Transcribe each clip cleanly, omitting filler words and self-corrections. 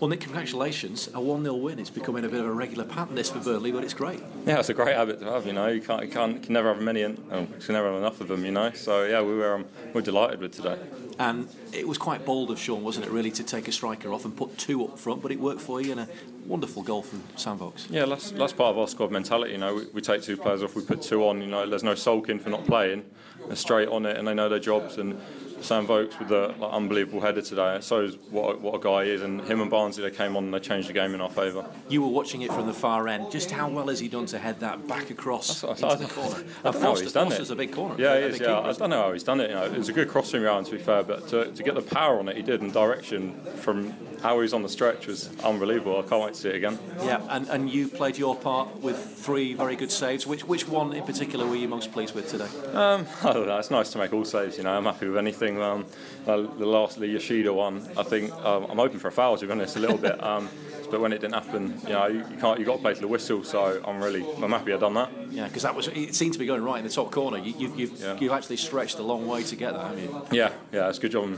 Well, Nick, congratulations. A 1-0 win. It's becoming a bit of a regular pattern this for Burnley, but it's great. Yeah, it's a great habit to have. You can never have many, you can never have enough of them. So yeah, we're delighted with today. And it was quite bold of Sean, wasn't it, really, to take a striker off and put 2 up front, but it worked for you, and a wonderful goal from Sam Vokes. Yeah, that's part of our squad mentality. We take 2 players off, we put 2 on. There's no sulking for not playing. They're straight on it, and they know their jobs. And Sam Vokes with the unbelievable header today, it shows what a guy is. And him and Barnsley, they came on and they changed the game in our favour. You were watching it from the far end. Just how well has he done to head that back across into the corner? I don't know how he's done it. Foster's a big corner. Yeah, he is. Yeah, I don't know how he's done it. It was a good crossing round, to be fair, but to get the power on it, he did, and direction from how he was on the stretch was unbelievable. I can't wait to see it again. Yeah, and you played your part with 3 very good saves. Which one in particular were you most pleased with today? I don't know. It's nice to make all saves. I'm happy with anything. The Yoshida one, I think I'm hoping for a foul, to be honest, a little bit. But when it didn't happen, you got to play to the whistle. So I'm happy I've done that. Yeah, because it seemed to be going right in the top corner. You've actually stretched a long way to get that, haven't you? Yeah, it's a good job. I'm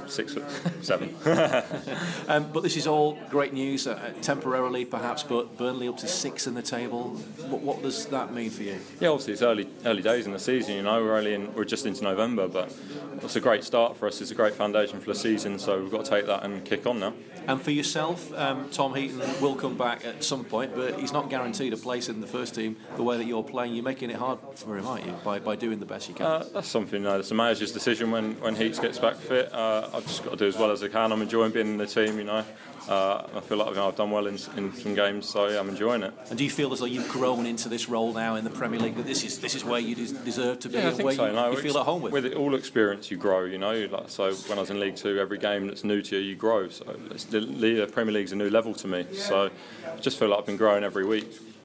6'7". But this is all great news, temporarily perhaps, but Burnley up to 6 in the table. What does that mean for you? Yeah, obviously it's early days in the season. We're just into November, but it's a great start for us. It's a great foundation for the season, so we've got to take that and kick on now. And for yourself, Tom Heaton will come back at some point, but he's not guaranteed a place in the first team the way that you're playing. You're making it hard for him, aren't you, by doing the best you can? That's something, it's the manager's decision when Heaton gets back fit. I've just got to do as well as I can. I'm enjoying being in the team, I feel like I've done well in some games, so yeah, I'm enjoying it. And do you feel as though you've grown into this role now in the Premier League, that this is where you deserve to be? Yeah, I think so. You feel at home with? With all experience, you grow. So when I was in League Two, every game that's new to you, you grow. So the Premier League's a new level to me. So I just feel like I've been growing every week.